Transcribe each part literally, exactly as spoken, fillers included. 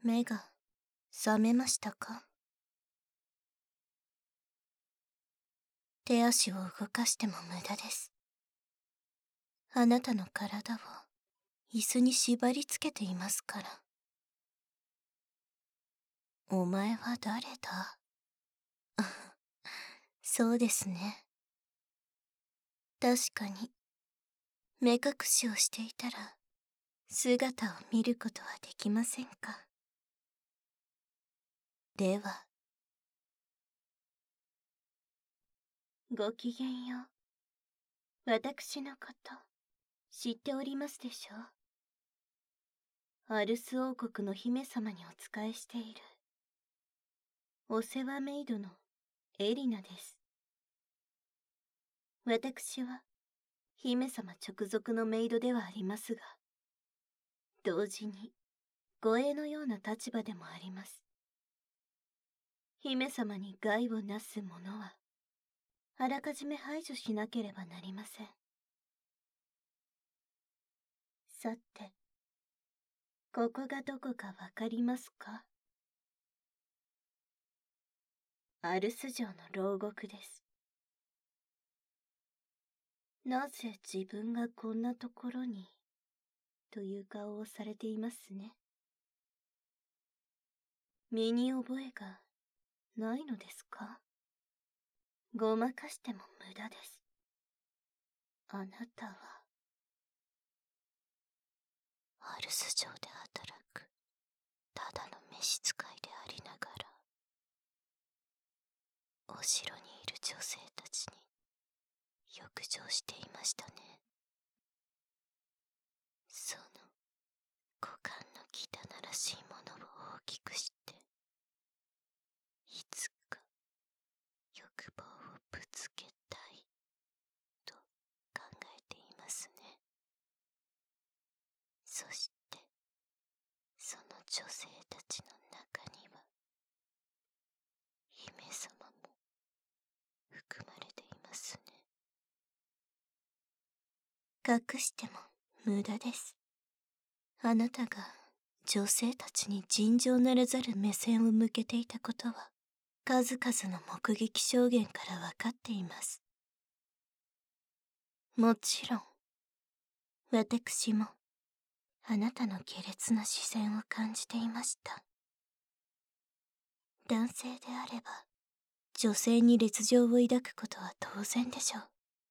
目が覚めましたか？手足を動かしても無駄です。あなたの体を椅子に縛り付けていますから。お前は誰だ？そうですね。確かに、目隠しをしていたら、姿を見ることはできませんか。では、ごきげんよう。私のこと、知っておりますでしょう。アルス王国の姫様にお仕えしている、お世話メイドのエリナです。私は、姫様直属のメイドではありますが、同時に、護衛のような立場でもあります。姫様に害をなす者は、あらかじめ排除しなければなりません。さて、ここがどこかわかりますか？アルス城の牢獄です。なぜ自分がこんなところに、という顔をされていますね。身に覚えがないのですか？ごまかしても無駄です。あなたは、アルス城で働く、ただの召使いでありながら、お城にいる女性たちに、浴場していましたね。その、股間の汚らしいものを大きくして、いつか、欲望をぶつけたい、と考えていますね。そして、その女性たちの中には、姫様も含まれていますね。隠しても無駄です。あなたが女性たちに尋常ならざる目線を向けていたことは、数々の目撃証言からわかっています。もちろん、私も、あなたの下劣な視線を感じていました。男性であれば、女性に烈情を抱くことは当然でしょう。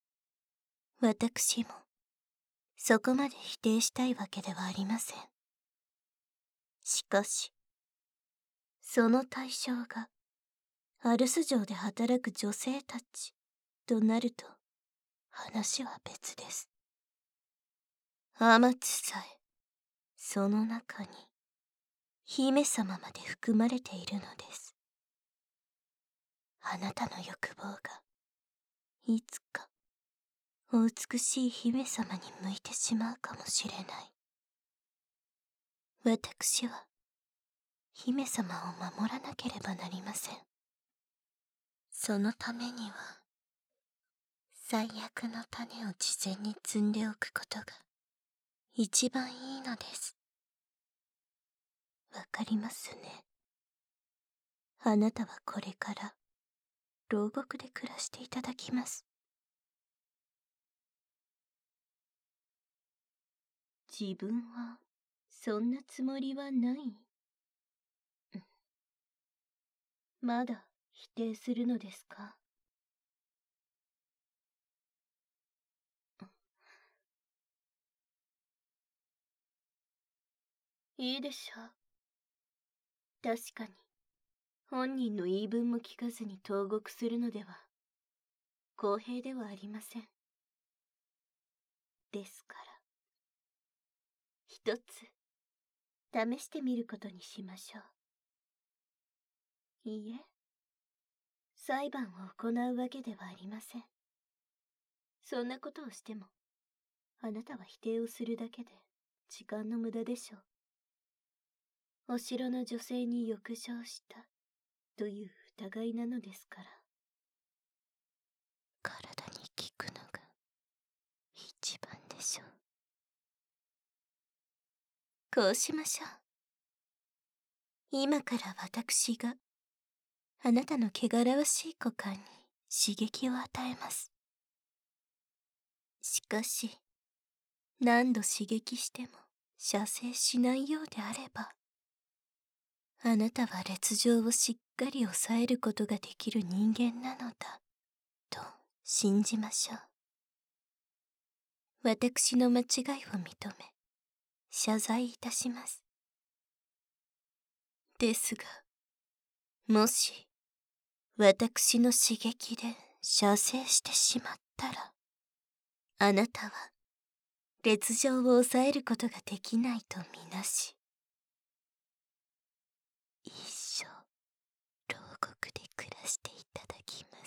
私も、そこまで否定したいわけではありません。しかし、その対象が、アルス城で働く女性たち、となると、話は別です。アマツさえ、その中に、姫様まで含まれているのです。あなたの欲望が、いつか、お美しい姫様に向いてしまうかもしれない。私は、姫様を守らなければなりません。そのためには、最悪の種を事前に摘んでおくことが、一番いいのです。わかりますね。あなたはこれから、牢獄で暮らしていただきます。自分は、そんなつもりはない。まだ否定するのですか？いいでしょう。確かに、本人の言い分も聞かずに投獄するのでは、公平ではありません。ですから、一つ、試してみることにしましょう。いいえ、裁判を行うわけではありません。そんなことをしても、あなたは否定をするだけで、時間の無駄でしょう。お城の女性に浴場した、という疑いなのですから。体に効くのが、一番でしょう。こうしましょう。 今から私があなたの汚らわしい股間に刺激を与えます。しかし、何度刺激しても射精しないようであれば、あなたは烈情をしっかり抑えることができる人間なのだ、と信じましょう。私の間違いを認め、謝罪いたします。ですが、もし、私の刺激で射精してしまったら、あなたは、烈情を抑えることができないとみなし、一生、牢獄で暮らしていただきます。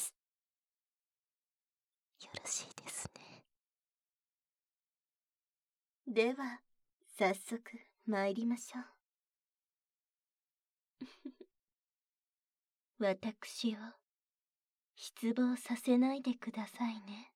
よろしいですね。では、早速参りましょう。私を失望させないでくださいね。